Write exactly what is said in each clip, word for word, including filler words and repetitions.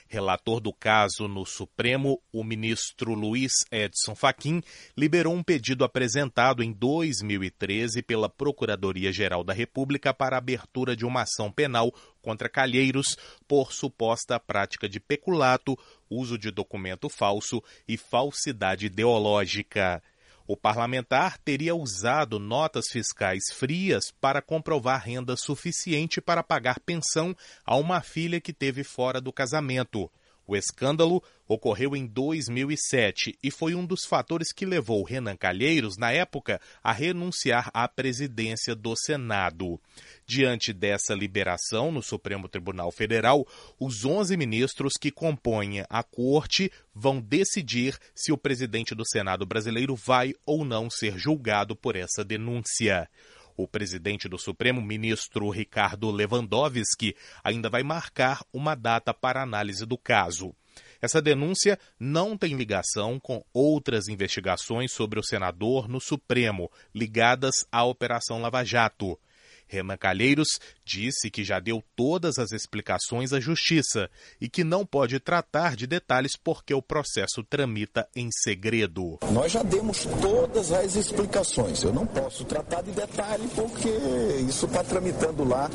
Relator do caso no Supremo, o ministro Luiz Edson Fachin liberou um pedido apresentado em dois mil e treze pela Procuradoria-Geral da República para a abertura de uma ação penal contra Calheiros por suposta prática de peculato, uso de documento falso e falsidade ideológica. O parlamentar teria usado notas fiscais frias para comprovar renda suficiente para pagar pensão a uma filha que teve fora do casamento. O escândalo ocorreu em dois mil e sete e foi um dos fatores que levou Renan Calheiros, na época, a renunciar à presidência do Senado. Diante dessa liberação no Supremo Tribunal Federal, os onze ministros que compõem a corte vão decidir se o presidente do Senado brasileiro vai ou não ser julgado por essa denúncia. O presidente do Supremo, ministro Ricardo Lewandowski, ainda vai marcar uma data para análise do caso. Essa denúncia não tem ligação com outras investigações sobre o senador no Supremo, ligadas à Operação Lava Jato. Renan Calheiros disse que já deu todas as explicações à Justiça e que não pode tratar de detalhes porque o processo tramita em segredo. Nós já demos todas as explicações. Eu não posso tratar de detalhe porque isso está tramitando lá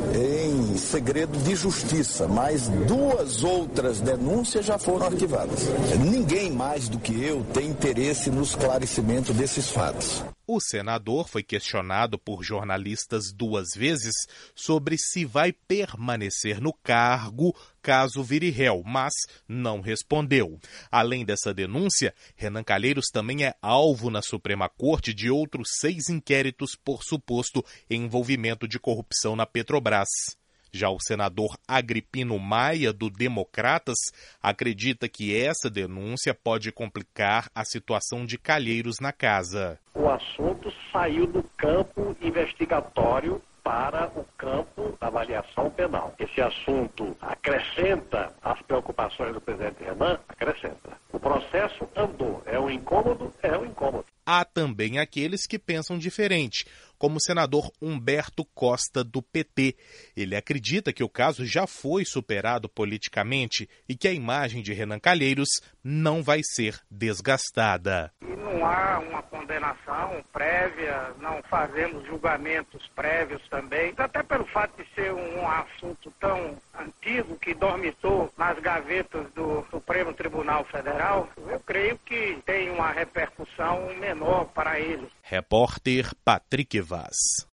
em segredo de justiça, mas duas outras denúncias já foram arquivadas. Ninguém mais do que eu tem interesse no esclarecimento desses fatos. O senador foi questionado por jornalistas duas vezes sobre se vai permanecer no cargo caso vire réu, mas não respondeu. Além dessa denúncia, Renan Calheiros também é alvo na Suprema Corte de outros seis inquéritos por suposto envolvimento de corrupção na Petrobras. Já o senador Agripino Maia, do Democratas, acredita que essa denúncia pode complicar a situação de Calheiros na casa. O assunto saiu do campo investigatório para o campo da avaliação penal. Esse assunto acrescenta as preocupações do presidente Renan? Acrescenta. O processo andou. É um incômodo? É um incômodo. Há também aqueles que pensam diferente, como o senador Humberto Costa, do P T. Ele acredita que o caso já foi superado politicamente e que a imagem de Renan Calheiros não vai ser desgastada. E não há uma condenação prévia, não fazemos julgamentos prévios também, até pelo fato de ser um assunto tão antigo que dormitou nas gavetas do Supremo Tribunal Federal, eu creio que tem uma repercussão menor para eles. Repórter Patrick Vaz.